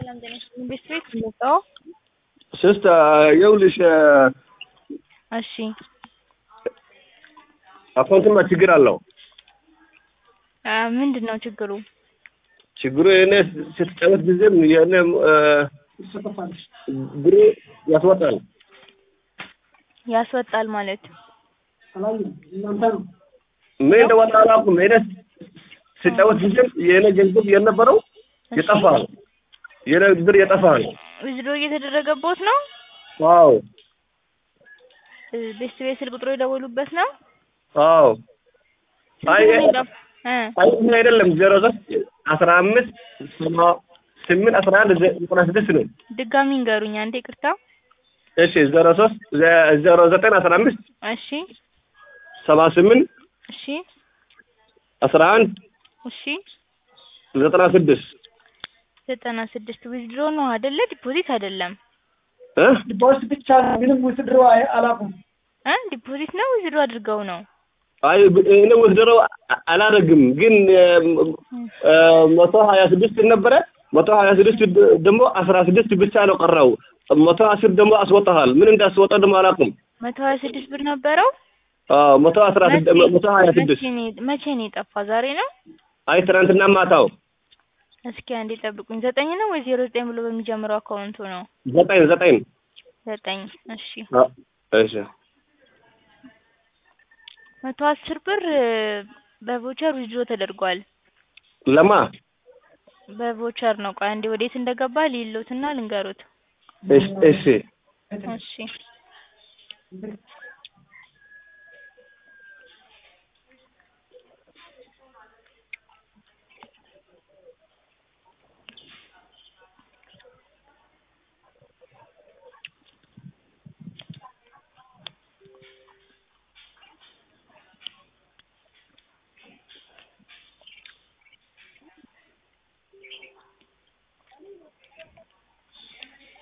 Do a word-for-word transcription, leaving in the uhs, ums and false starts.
ሰላም ደህና ቤት ነው ስስት ይኸውልሽ እሺ አካውንትማ ችግር አለው ምንድነው ችግሩ ችግሩ እኔ ስትጫወት ጊዜም የኔ ብሩ ያስወጣል ያስወጣል ማለት ምን እንደወጣ አላውቅም እኔ ስትጫወት ጊዜም የኔ ገንዘብ የነበረው ይጠፋል የኔ ብር ይጠፋል ዊዝድሮ እየተደረገበት ነው አዎ ቤስት ቤት ስልክ ቁጥሩ የደወሉበት ነው አዎ አይ አይ አይደለም ዜሮ ሶስት አስራ አምስት ስምንት አስራ አንድ ዘጠና ስድስት ነው ድጋሚ እንገሩኝ አንዴ ይቅርታ እሺ ዜሮ ሶስት ዜሮ ዘጠኝ አስራ አምስት እሺ ሰባ ስምንት እሺ አስራ አንድ እሺ ዘጠና ስድስት ዘጠና ስድስት ዊዝድሮ ነው አይደለ ዲፖዚት አይደለም እ ዲፖዚት ብቻ ነው ምንም ዊዝድሮ አላውቅም እ ዲፖዚት ነው ዊዝድሮ አድርገው ነው አይ እኔ ዊዝድሮ አላደርግም ግን መቶ ሀያ ስድስት ነበረ መቶ ሀያ ስድስት ደግሞ አስራ ስድስት ብቻ ነው ቀረው መቶ አስር ደግሞ አስወጣሃል ምን እንዳስወጣ ደግሞ አላውቅም መቶ ሀያ ስድስት ብር ነበረው አዎ መቶ አስራ ስድስት መቶ ሀያ ስድስት መቼ ነው የጠፋ ዛሬ ነው አይ ትናንትና ማታው እስኪ አንዴ ጠብቁኝ ዘጠኝ ነው ወይ ዜሮ ዘጠኝ ብሎ በሚጀምረው አካውንቱ ነው ዘጠኝ ዘጠኝ ዘጠኝ እሺ እሺ መቶ አስር ብር በቮቸር ዊዝድሮ ተደርጓል ለማ በቮቸር ነው ቆይ አንዴ ወዴት እንደገባ ሊሉትና ልንገሩት እሺ እሺ እሺ